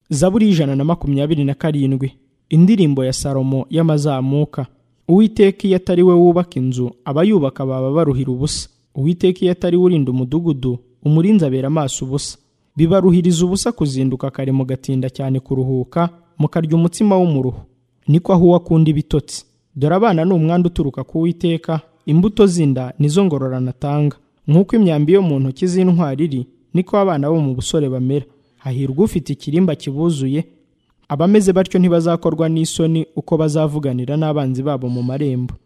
Zaburi y'Ijana na 27. Indirimbo ya Salomo y'amazamuka. Uwiteka iyo atari we wubaka inzu, abayubaka baba baruhira ubusa. Uwiteka iyo atari we urinda umudugudu, umurinzi abera amaso ubusa. Bibaruhiriza ubusa kuzinduka kare mugatinda cyane kuruhuka, mukarya umutsima w'umuruho. Niko aho akunda ibitotsi. Dore abana ni umwanda uturuka ku Uwiteka, imbuto z'inda nizo ngororano atanga. Nk'uko imyambi yo mu ntoki z'intwari iri, niko abana bo mu busore bamera. Hahirwa ufite ikirimba kibuzuye, abameze batyo ntibazakorwa n'isoni uko bazavuganira n'abanzi babo mu marembo.